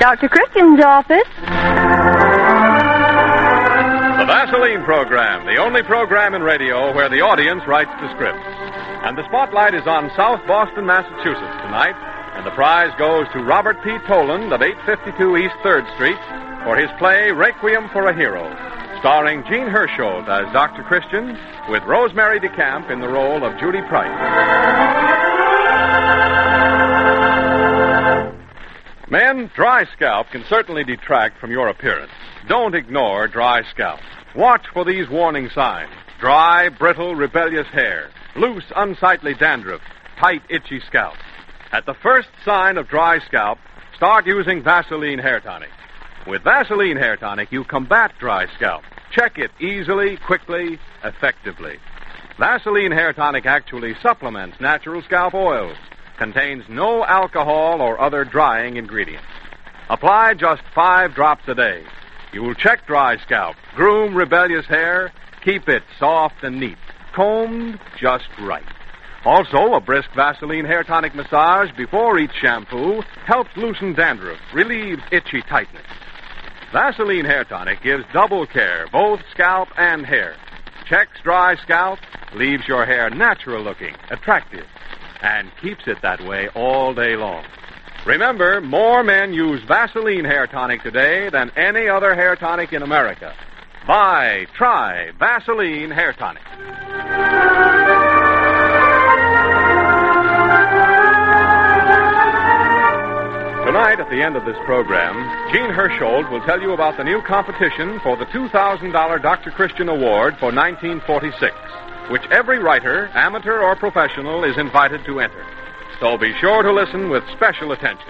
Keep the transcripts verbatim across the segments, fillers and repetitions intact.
Doctor Christian's office. The Vaseline program, the only program in radio where the audience writes the scripts. And the spotlight is on South Boston, Massachusetts tonight, and the prize goes to Robert P. Toland of eight fifty-two East third Street for his play Requiem for a Hero, starring Jean Hersholt as Doctor Christian, with Rosemary DeCamp in the role of Judy Price. Men, dry scalp can certainly detract from your appearance. Don't ignore dry scalp. Watch for these warning signs: dry, brittle, rebellious hair, loose, unsightly dandruff, tight, itchy scalp. At the first sign of dry scalp, start using Vaseline Hair Tonic. With Vaseline Hair Tonic, you combat dry scalp. Check it easily, quickly, effectively. Vaseline Hair Tonic actually supplements natural scalp oils. Contains no alcohol or other drying ingredients. Apply just five drops a day. You will check dry scalp, groom rebellious hair, keep it soft and neat, combed just right. Also, a brisk Vaseline Hair Tonic massage before each shampoo helps loosen dandruff, relieves itchy tightness. Vaseline Hair Tonic gives double care, both scalp and hair. Checks dry scalp, leaves your hair natural looking, attractive, and keeps it that way all day long. Remember, more men use Vaseline Hair Tonic today than any other hair tonic in America. Buy, try Vaseline Hair Tonic. Tonight, at the end of this program, Jean Hersholt will tell you about the new competition for the two thousand dollars Doctor Christian Award for nineteen forty-six, which every writer, amateur or professional, is invited to enter. So be sure to listen with special attention.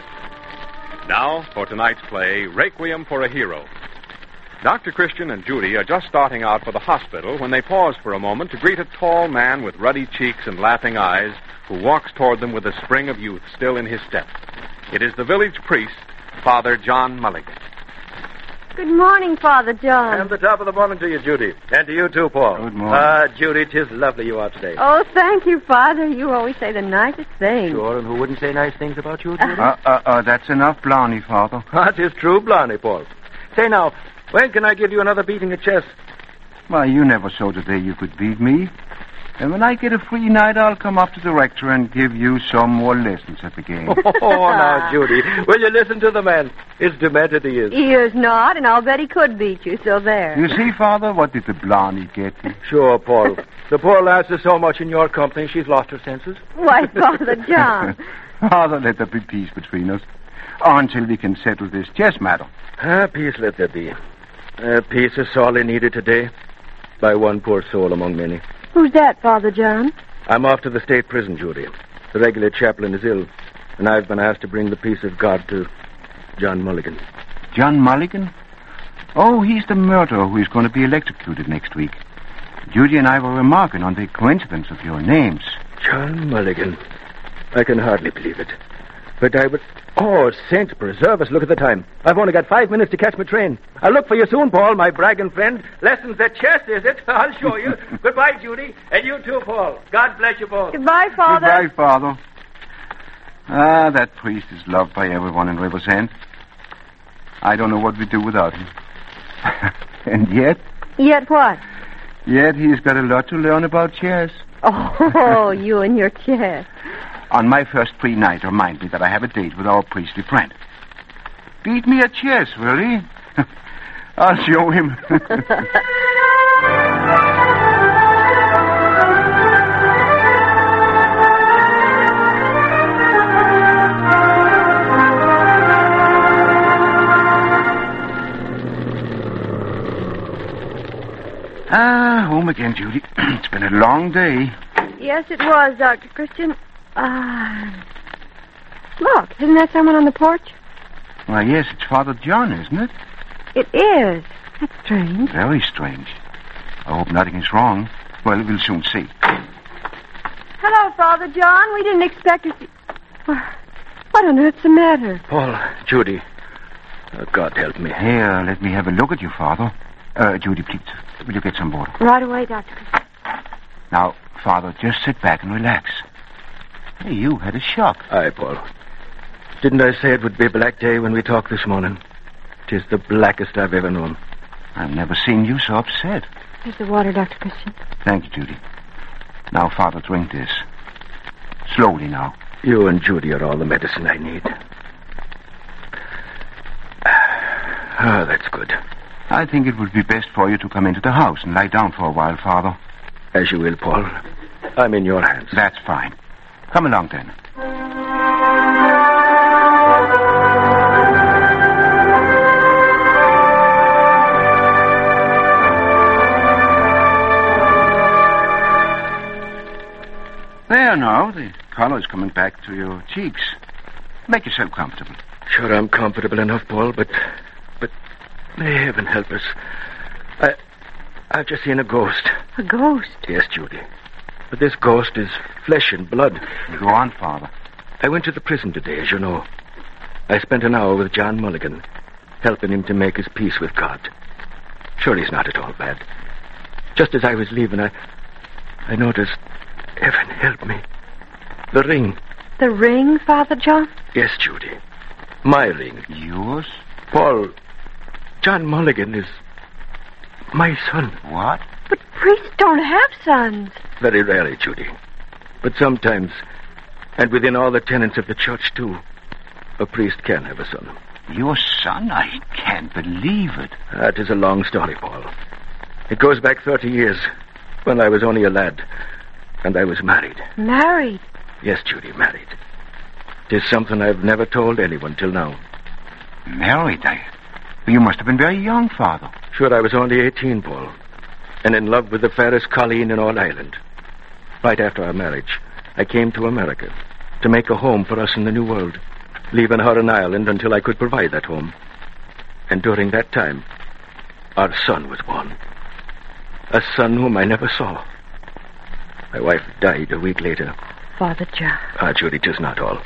Now, for tonight's play, Requiem for a Hero. Doctor Christian and Judy are just starting out for the hospital when they pause for a moment to greet a tall man with ruddy cheeks and laughing eyes who walks toward them with the spring of youth still in his step. It is the village priest, Father John Mulligan. Good morning, Father John. And the top of the morning to you, Judy. And to you, too, Paul. Good morning. Ah, Judy, 'tis lovely you are today. Oh, thank you, Father. You always say the nicest things. Sure, and who wouldn't say nice things about you, Judy? Uh, uh, uh, that's enough, Blarney, Father. That is true, Blarney, Paul. Say now, when can I give you another beating at chess? Why, you never showed today you could beat me. And when I get a free night, I'll come up to the rector and give you some more lessons at the game. Oh, now, Judy, will you listen to the man? It's demented he is. He is not, and I'll bet he could beat you, so there. You see, Father, what did the Blarney get me? Sure, Paul. The poor lass is so much in your company, she's lost her senses. Why, Father John. Father, let there be peace between us. Until we can settle this chess matter. Ah, peace let there be. Uh, peace is sorely needed today by one poor soul among many. Who's that, Father John? I'm off to the state prison, Judy. The regular chaplain is ill, and I've been asked to bring the peace of God to John Mulligan. John Mulligan? Oh, he's the murderer who is going to be electrocuted next week. Judy and I were remarking on the coincidence of your names. John Mulligan. I can hardly believe it. But I would... Oh, saints preserve us, look at the time. I've only got five minutes to catch my train. I'll look for you soon, Paul, my bragging friend. Lessons at chess, is it? I'll show you. Goodbye, Judy. And you too, Paul. God bless you both. Goodbye, Father. Goodbye, Father. Ah, that priest is loved by everyone in Riversend. I don't know what we'd do without him. And yet... Yet what? Yet he's got a lot to learn about chess. Oh, you and your chess. On my first free night, remind me that I have a date with our priestly friend. Beat me at chess, will he? I'll show him. Ah, home again, Judy. It's been a long day. Yes, it was, Doctor Christian. Ah. Look, isn't that someone on the porch? Why, yes, it's Father John, isn't it? It is. That's strange. Very strange. I hope nothing is wrong. Well, we'll soon see. Hello, Father John. We didn't expect to see... What on earth's the matter? Paul, Judy. Oh, God help me. Here, let me have a look at you, Father. Uh, Judy, please, will you get some water? Right away, Doctor Christian. Now, Father, just sit back and relax. Hey, you had a shock. Aye, Paul. Didn't I say it would be a black day when we talked this morning? 'Tis the blackest I've ever known. I've never seen you so upset. Here's the water, Doctor Christian. Thank you, Judy. Now, Father, drink this. Slowly now. You and Judy are all the medicine I need. Ah, that's good. I think it would be best for you to come into the house and lie down for a while, Father. As you will, Paul. I'm in your hands. That's fine. Come along, then. There now, the color's coming back to your cheeks. Make yourself comfortable. Sure, I'm comfortable enough, Paul, but... But... May heaven help us. I... I've just seen a ghost. A ghost? Yes, Judy. But this ghost is flesh and blood. Go on, Father. I went to the prison today, as you know. I spent an hour with John Mulligan, helping him to make his peace with God. Sure, he's not at all bad. Just as I was leaving, I... I noticed... Heaven help me. The ring. The ring, Father John? Yes, Judy. My ring. Yours? Paul, John Mulligan is my son. What? But priests don't have sons. Very rarely, Judy. But sometimes, and within all the tenets of the church, too, a priest can have a son. Your son? I can't believe it. That is a long story, Paul. It goes back thirty years, when I was only a lad. And I was married. Married? Yes, Judy, married. It is something I've never told anyone till now. Married? I... You must have been very young, Father. Sure, I was only eighteen, Paul. And in love with the fairest colleen in all Ireland. Right after our marriage, I came to America to make a home for us in the New World, leaving her in Ireland until I could provide that home. And during that time, our son was born. A son whom I never saw. My wife died a week later. Father John. Ah, Judy, 'tis not all.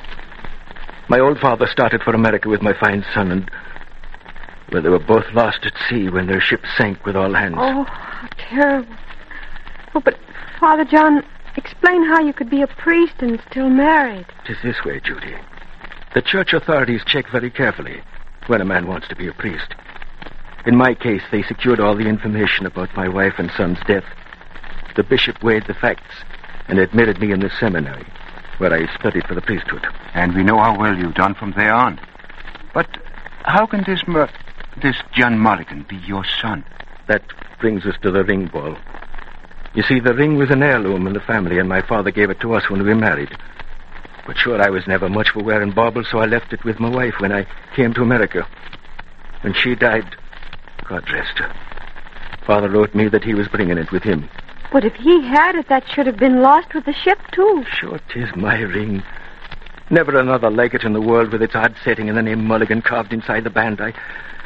My old father started for America with my fine son, and... Well, they were both lost at sea when their ship sank with all hands. Oh, how terrible. Oh, but, Father John, explain how you could be a priest and still married. 'Tis this way, Judy. The church authorities check very carefully when a man wants to be a priest. In my case, they secured all the information about my wife and son's death. The bishop weighed the facts and admitted me in the seminary, where I studied for the priesthood. And we know how well you've done from there on. But how can this mur- this John Mulligan be your son? That brings us to the ring, Paul. You see, the ring was an heirloom in the family, and my father gave it to us when we married. But sure, I was never much for wearing baubles, so I left it with my wife when I came to America. When she died, God rest her, Father wrote me that he was bringing it with him. But if he had it, that should have been lost with the ship, too. Sure, 'tis my ring. Never another like it in the world, with its odd setting and the name Mulligan carved inside the band. I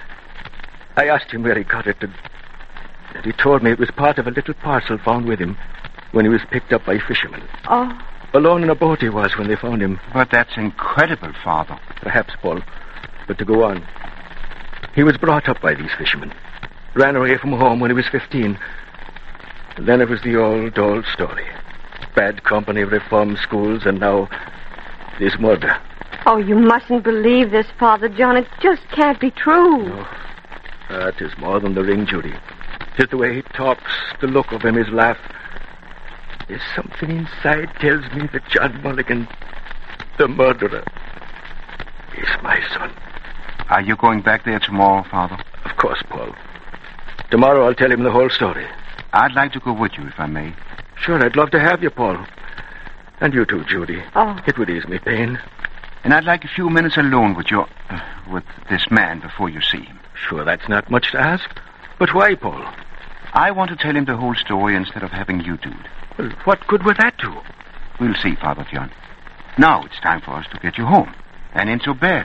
I asked him where he got it, and, and he told me it was part of a little parcel found with him when he was picked up by fishermen. Oh. Alone in a boat he was when they found him. But that's incredible, Father. Perhaps, Paul. But to go on. He was brought up by these fishermen. Ran away from home when he was fifteen. And then it was the old, old story. Bad company, reform schools, and now this murder. Oh, you mustn't believe this, Father John. It just can't be true. No. Uh, it is more than the ring, Judy. Just the way he talks, the look of him, his laugh. There's something inside tells me that John Mulligan, the murderer, is my son. Are you going back there tomorrow, Father? Of course, Paul. Tomorrow I'll tell him the whole story. I'd like to go with you, if I may. Sure, I'd love to have you, Paul. And you too, Judy. Oh. It would ease me pain. And I'd like a few minutes alone with your... Uh, with this man before you see him. Sure, that's not much to ask. But why, Paul? I want to tell him the whole story instead of having you do it. Well, what good would that do? We'll see, Father John. Now it's time for us to get you home and into bed.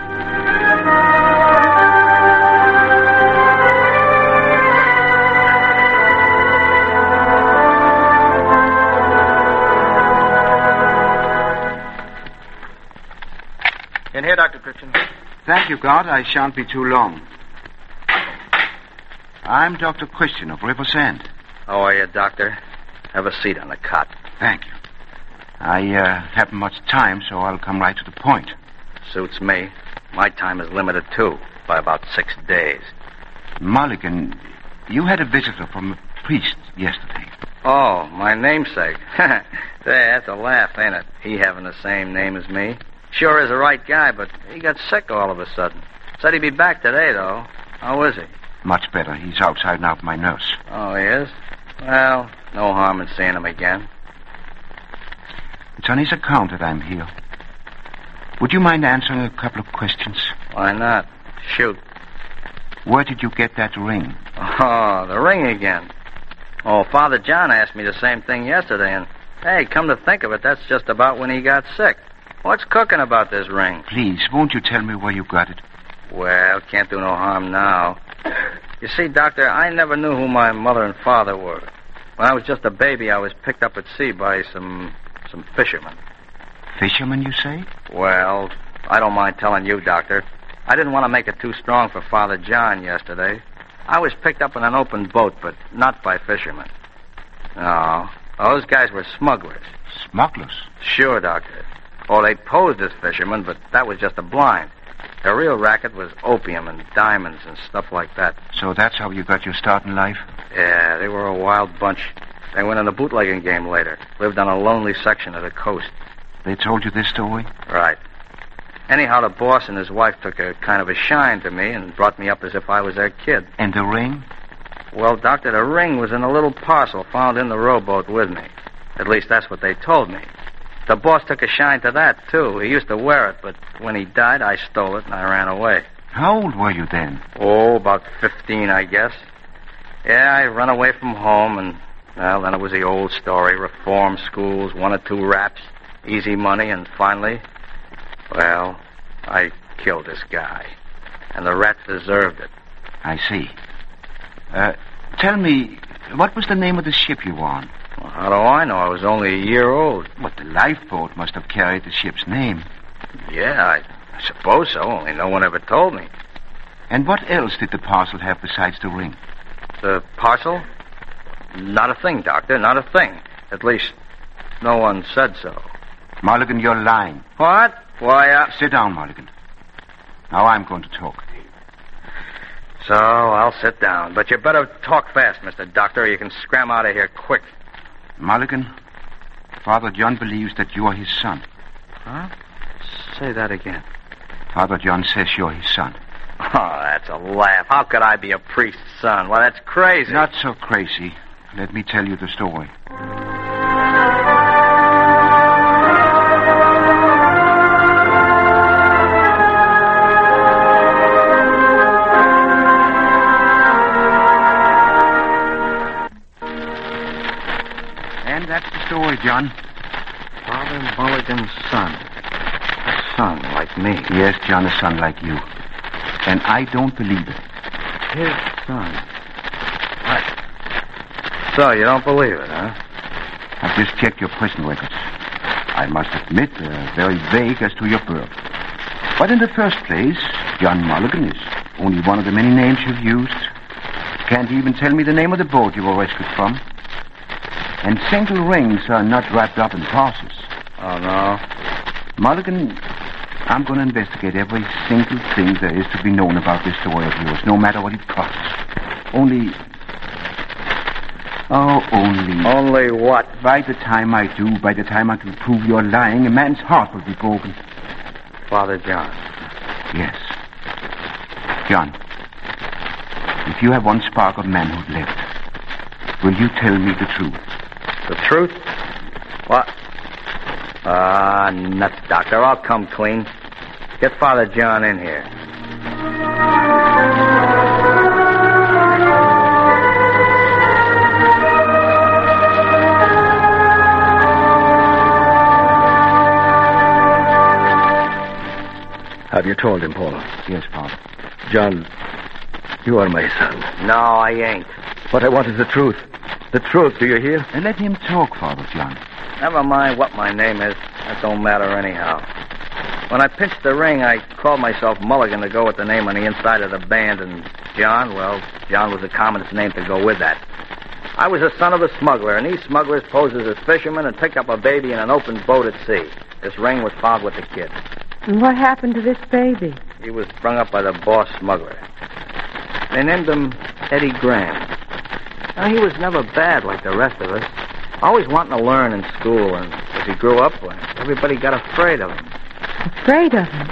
In here, Doctor Christian. Thank you, God. I shan't be too long. I'm Doctor Christian of Riversend. How are you, Doctor? Have a seat on the cot. Thank you. I uh, haven't much time, so I'll come right to the point. Suits me. My time is limited, too, by about six days. Mulligan, you had a visitor from a priest yesterday. Oh, my namesake. Say, that's a laugh, ain't it? He having the same name as me. Sure is the right guy, but he got sick all of a sudden. Said he'd be back today, though. How is he? Much better. He's outside now with my nurse. Oh, he is? Well, no harm in seeing him again. It's on his account that I'm here. Would you mind answering a couple of questions? Why not? Shoot. Where did you get that ring? Oh, the ring again. Oh, Father John asked me the same thing yesterday, and, hey, come to think of it, that's just about when he got sick. What's cooking about this ring? Please, won't you tell me where you got it? Well, can't do no harm now. You see, Doctor, I never knew who my mother and father were. When I was just a baby, I was picked up at sea by some some fishermen. Fishermen, you say? Well, I don't mind telling you, Doctor. I didn't want to make it too strong for Father John yesterday. I was picked up in an open boat, but not by fishermen. No, those guys were smugglers. Smugglers? Sure, Doctor. Oh, they posed as fishermen, but that was just a blind. The real racket was opium and diamonds and stuff like that. So that's how you got your start in life? Yeah, they were a wild bunch. They went in a bootlegging game later. Lived on a lonely section of the coast. They told you this story? Right. Anyhow, the boss and his wife took a kind of a shine to me and brought me up as if I was their kid. And the ring? Well, Doctor, the ring was in a little parcel found in the rowboat with me. At least that's what they told me. The boss took a shine to that, too. He used to wear it, but when he died, I stole it and I ran away. How old were you then? Oh, about fifteen, I guess. Yeah, I ran away from home, and, well, then it was the old story. Reform schools, one or two raps, easy money, and finally, well, I killed this guy. And the rats deserved it. I see. Uh, tell me, what was the name of the ship you were on? Well, how do I know? I was only a year old. What, the lifeboat must have carried the ship's name. Yeah, I, I suppose so, only no one ever told me. And what else did the parcel have besides the ring? The parcel? Not a thing, Doctor, not a thing. At least, no one said so. Mulligan, you're lying. What? Why, uh... Sit down, Mulligan. Now I'm going to talk. So, I'll sit down. But you better talk fast, Mister Doctor, or you can scram out of here quick. Mulligan, Father John believes that you are his son. Huh? Say that again. Father John says you're his son. Oh, that's a laugh. How could I be a priest's son? Well, that's crazy. Not so crazy. Let me tell you the story. And that's the story, John. Father Mulligan's son. A son like me. Yes, John, a son like you. And I don't believe it. His son. What? So, you don't believe it, huh? I've just checked your prison records. I must admit, they're very vague as to your birth. But in the first place, John Mulligan is only one of the many names you've used. Can't even tell me the name of the boat you were rescued from. And single rings are not wrapped up in parcels. Oh, no? Mulligan, I'm going to investigate every single thing there is to be known about this story of yours, no matter what it costs. Only... Oh, only... Only what? By the time I do, by the time I can prove you're lying, a man's heart will be broken. Father John. Yes. John, if you have one spark of manhood left, will you tell me the truth? The truth? What? Ah, uh, nuts, Doctor. I'll come clean. Get Father John in here. Have you told him, Paul? Yes, Father. John, you are my son. No, I ain't. What I want is the truth. The truth, do you hear? And let him talk, Father John. Never mind what my name is. That don't matter anyhow. When I pinched the ring, I called myself Mulligan to go with the name on the inside of the band, and John, well, John was the commonest name to go with that. I was the son of a smuggler, and these smugglers poses as fishermen and pick up a baby in an open boat at sea. This ring was found with the kid. And what happened to this baby? He was brung up by the boss smuggler. They named him Eddie Graham. Now, he was never bad like the rest of us. Always wanting to learn in school, and as he grew up, well, everybody got afraid of him. Afraid of him?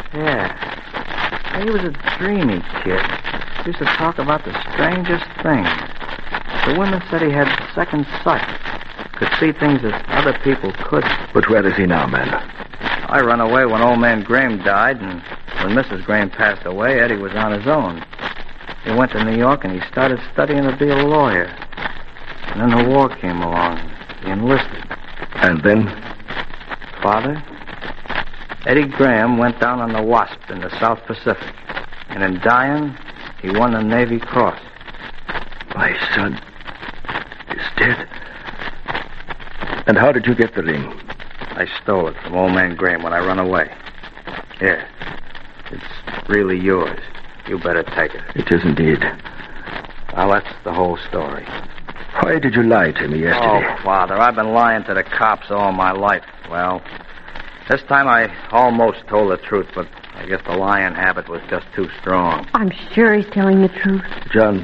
Yeah. Well, he was a dreamy kid. He used to talk about the strangest things. The women said he had second sight. Could see things that other people couldn't. But where is he now, man? I run away when old man Graham died, and when Missus Graham passed away, Eddie was on his own. He went to New York, and he started studying to be a lawyer. And then the war came along. He enlisted. And then? Father, Eddie Graham went down on the Wasp in the South Pacific. And in dying, he won the Navy Cross. My son is dead. And how did you get the ring? I stole it from old man Graham when I run away. Here. It's really yours. You better take it. It is indeed. Well, that's the whole story. Why did you lie to me yesterday? Oh, Father, I've been lying to the cops all my life. Well, this time I almost told the truth, but I guess the lying habit was just too strong. I'm sure he's telling the truth. John,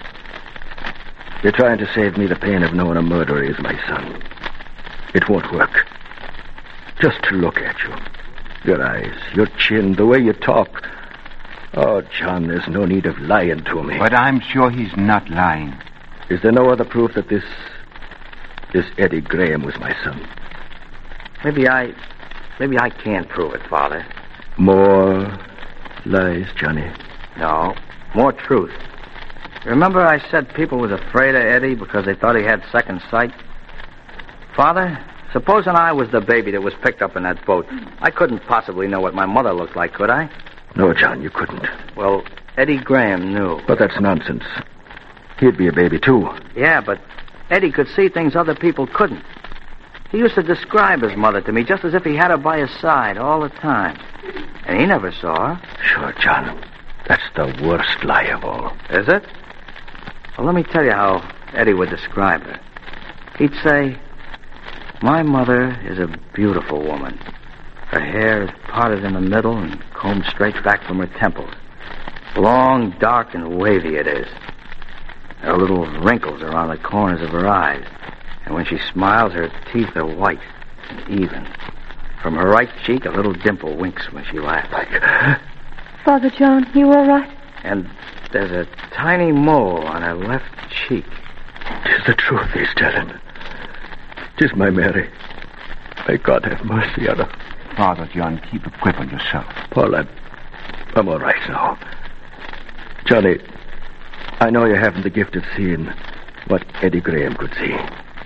you're trying to save me the pain of knowing a murderer is my son. It won't work. Just to look at you, your eyes, your chin, the way you talk. Oh, John, there's no need of lying to me. But I'm sure he's not lying. Is there no other proof that this... this Eddie Graham was my son? Maybe I... Maybe I can prove it, Father. More lies, Johnny? No, more truth. Remember I said people was afraid of Eddie because they thought he had second sight? Father, supposing I was the baby that was picked up in that boat, I couldn't possibly know what my mother looked like, could I? No, John, you couldn't. Well, Eddie Graham knew. But that's nonsense. He'd be a baby, too. Yeah, but Eddie could see things other people couldn't. He used to describe his mother to me just as if he had her by his side all the time. And he never saw her. Sure, John. That's the worst lie of all. Is it? Well, let me tell you how Eddie would describe her. He'd say, my mother is a beautiful woman. Her hair is parted in the middle and combed straight back from her temples. Long, dark, and wavy it is. There are little wrinkles around the corners of her eyes. And when she smiles, her teeth are white and even. From her right cheek, a little dimple winks when she laughs. Father John, you all right? And there's a tiny mole on her left cheek. Tis the truth he's telling. Tis my Mary. May God have mercy on her. Father John, keep a grip on yourself. Paul, I'm, I'm all right now. Johnny, I know you haven't the gift of seeing what Eddie Graham could see.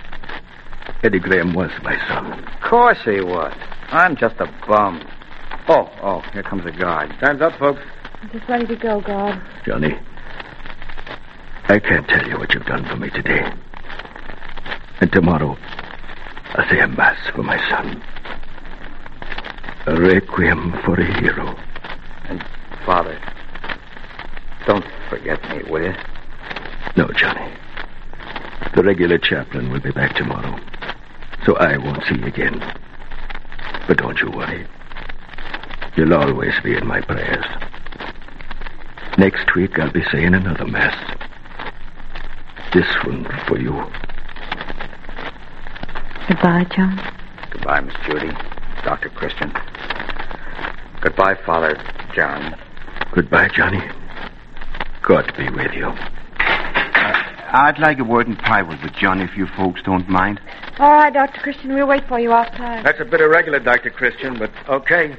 Eddie Graham was my son. Of course he was. I'm just a bum. Oh, oh, here comes a guard. Time's up, folks. I'm just ready to go, God. Johnny, I can't tell you what you've done for me today. And tomorrow, I'll say a mass for my son. A requiem for a hero. And, Father, don't forget me, will you? No, Johnny. The regular chaplain will be back tomorrow, so I won't see you again. But don't you worry. You'll always be in my prayers. Next week, I'll be saying another mass. This one for you. Goodbye, John. Goodbye, Miss Judy. Doctor Christian. Goodbye, Father John. Goodbye, Johnny. God be with you. I'd like a word in private with John if you folks don't mind. All right, Doctor Christian, we'll wait for you outside. That's a bit irregular, Doctor Christian, but okay.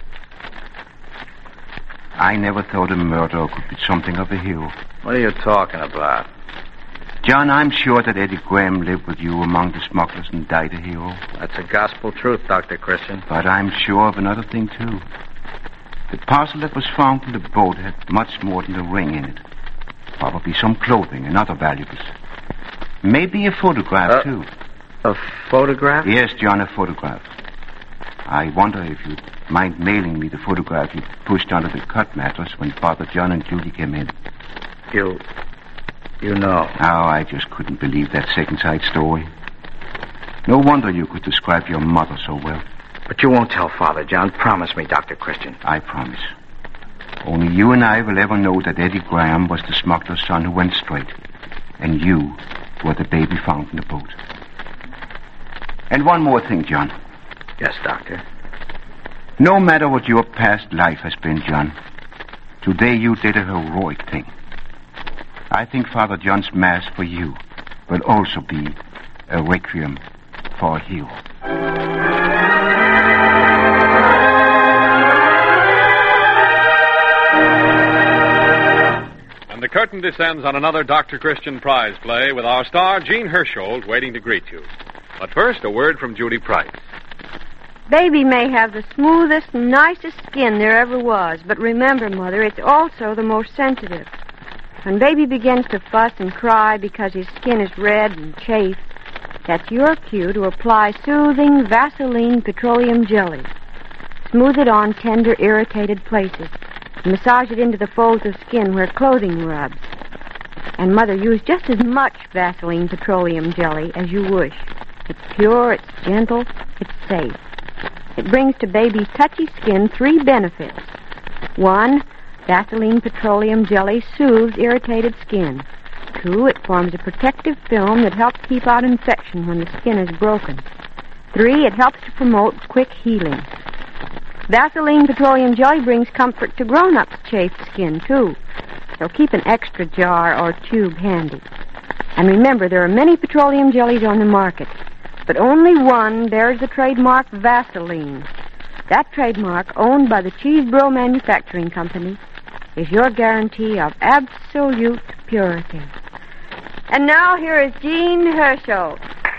I never thought a murderer could be something of a hero. What are you talking about? John, I'm sure that Eddie Graham lived with you among the smugglers and died a hero. That's a gospel truth, Doctor Christian. But I'm sure of another thing, too. The parcel that was found in the boat had much more than the ring in it. Probably some clothing and other valuables. Maybe a photograph, uh, too. A photograph? Yes, John, a photograph. I wonder if you'd mind mailing me the photograph you pushed under the cut mattress when Father John and Judy came in. You... you know. Oh, I just couldn't believe that second sight story. No wonder you could describe your mother so well. But you won't tell Father John. Promise me, Doctor Christian. I promise. Only you and I will ever know that Eddie Graham was the smuggler's son who went straight. And you were the baby found in the boat. And one more thing, John. Yes, Doctor. No matter what your past life has been, John, today you did a heroic thing. I think Father John's Mass for you will also be a requiem for a hero. And the curtain descends on another Doctor Christian prize play with our star, Jean Hersholt, waiting to greet you. But first, a word from Judy Price. Baby may have the smoothest, nicest skin there ever was, but remember, Mother, it's also the most sensitive. When baby begins to fuss and cry because his skin is red and chafed, that's your cue to apply soothing Vaseline petroleum jelly. Smooth it on tender, irritated places. Massage it into the folds of skin where clothing rubs. And, Mother, use just as much Vaseline petroleum jelly as you wish. It's pure, it's gentle, it's safe. It brings to baby's touchy skin three benefits. One, Vaseline petroleum jelly soothes irritated skin. Two, it forms a protective film that helps keep out infection when the skin is broken. Three, it helps to promote quick healing. Vaseline petroleum jelly brings comfort to grown-ups' chafed skin, too. So keep an extra jar or tube handy. And remember, there are many petroleum jellies on the market, but only one bears the trademark Vaseline. That trademark, owned by the Cheeseboro Manufacturing Company, is your guarantee of absolute purity. And now here is Jean Hersholt.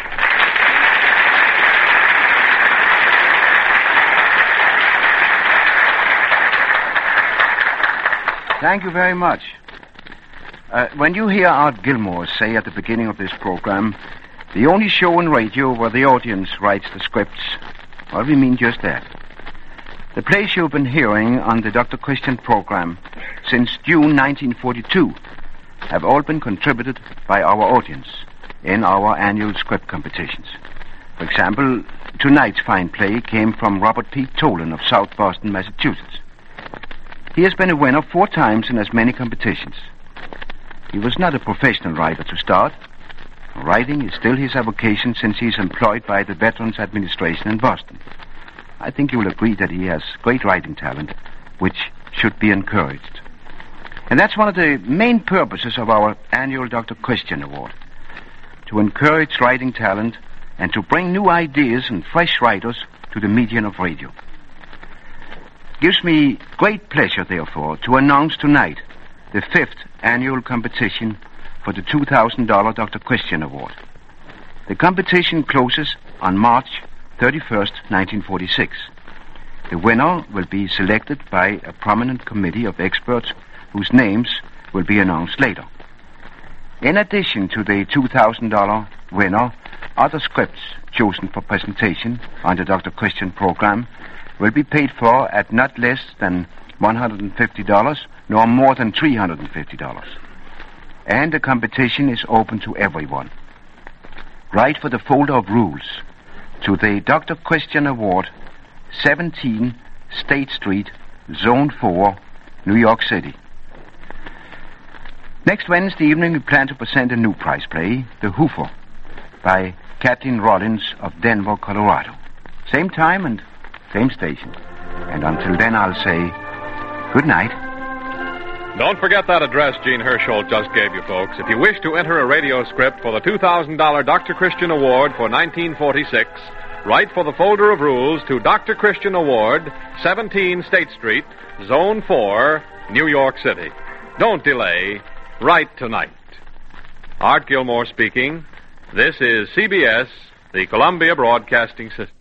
Thank you very much. Uh, when you hear Art Gilmore say at the beginning of this program, the only show on radio where the audience writes the scripts, well, we mean just that. The plays you've been hearing on the Doctor Christian program since June nineteen forty-two have all been contributed by our audience in our annual script competitions. For example, tonight's fine play came from Robert P. Tolan of South Boston, Massachusetts. He has been a winner four times in as many competitions. He was not a professional writer to start. Writing is still his avocation since he is employed by the Veterans Administration in Boston. I think you will agree that he has great writing talent, which should be encouraged. And that's one of the main purposes of our annual Doctor Christian Award, to encourage writing talent and to bring new ideas and fresh writers to the medium of radio. It gives me great pleasure, therefore, to announce tonight the fifth annual competition for the two thousand dollars Doctor Christian Award. The competition closes on March thirty-first, nineteen forty-six. The winner will be selected by a prominent committee of experts whose names will be announced later. In addition to the two thousand dollars winner, other scripts chosen for presentation on the Doctor Christian program will be paid for at not less than one hundred fifty dollars, nor more than three hundred fifty dollars. And the competition is open to everyone. Write for the folder of rules to the Doctor Christian Award, seventeen State Street, Zone four, New York City. Next Wednesday evening, we plan to present a new prize play, The Hoofer, by Captain Rollins of Denver, Colorado. Same time and same station. And until then, I'll say good night. Don't forget that address Jean Hersholt just gave you, folks. If you wish to enter a radio script for the two thousand dollars Doctor Christian Award for nineteen forty-six, write for the folder of rules to Doctor Christian Award, seventeen State Street, Zone four, New York City. Don't delay. Write tonight. Art Gilmore speaking. This is C B S, the Columbia Broadcasting System.